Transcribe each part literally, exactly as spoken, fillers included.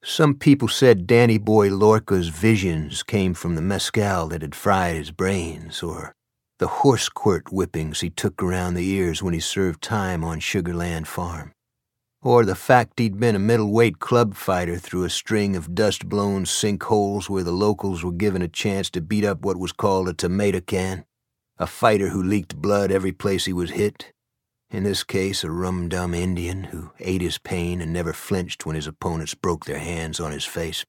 Some people said Danny Boy Lorca's visions came from the mescal that had fried his brains, or the horse-quirt whippings he took around the ears when he served time on Sugarland Farm, or the fact he'd been a middleweight club fighter through a string of dust-blown sinkholes where the locals were given a chance to beat up what was called a tomato can, a fighter who leaked blood every place he was hit. In this case, a rum-dum Indian who ate his pain and never flinched when his opponents broke their hands on his face.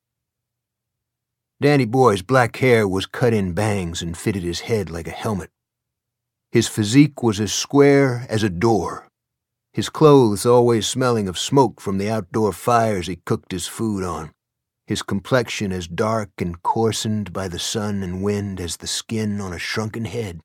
Danny Boy's black hair was cut in bangs and fitted his head like a helmet. His physique was as square as a door, his clothes always smelling of smoke from the outdoor fires he cooked his food on, his complexion as dark and coarsened by the sun and wind as the skin on a shrunken head.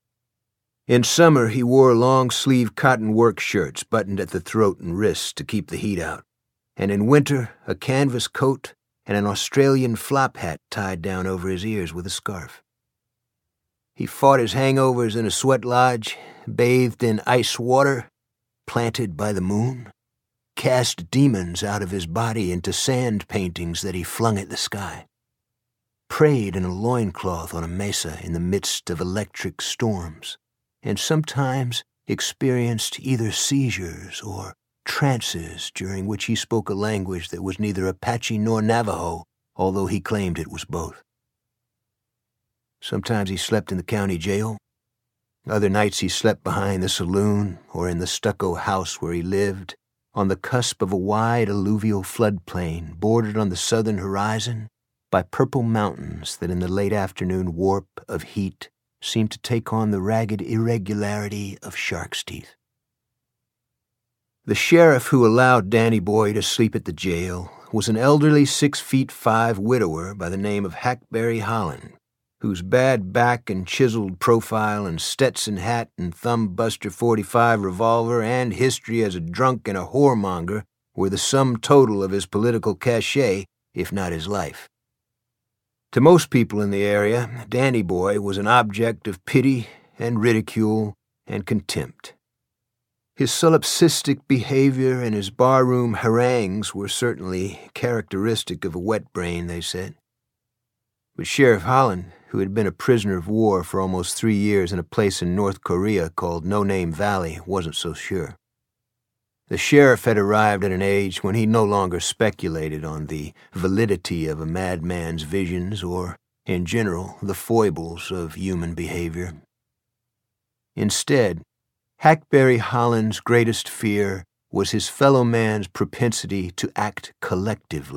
In summer, he wore long-sleeve cotton work shirts buttoned at the throat and wrists to keep the heat out, and in winter, a canvas coat and an Australian flop hat tied down over his ears with a scarf. He fought his hangovers in a sweat lodge, bathed in ice water, planted by the moon, cast demons out of his body into sand paintings that he flung at the sky, prayed in a loincloth on a mesa in the midst of electric storms, and sometimes experienced either seizures or trances during which he spoke a language that was neither Apache nor Navajo, although he claimed it was both. Sometimes he slept in the county jail. Other nights he slept behind the saloon or in the stucco house where he lived, on the cusp of a wide alluvial floodplain bordered on the southern horizon by purple mountains that in the late afternoon warp of heat seemed to take on the ragged irregularity of shark's teeth. The sheriff who allowed Danny Boy to sleep at the jail was an elderly six-feet-five widower by the name of Hackberry Holland, whose bad back and chiseled profile and Stetson hat and thumb-buster forty-five revolver and history as a drunk and a whoremonger were the sum total of his political cachet, if not his life. To most people in the area, Danny Boy was an object of pity and ridicule and contempt. His solipsistic behavior and his barroom harangues were certainly characteristic of a wet brain, they said. But Sheriff Holland, who had been a prisoner of war for almost three years in a place in North Korea called No Name Valley, wasn't so sure. The sheriff had arrived at an age when he no longer speculated on the validity of a madman's visions or, in general, the foibles of human behavior. Instead, Hackberry Holland's greatest fear was his fellow man's propensity to act collectively.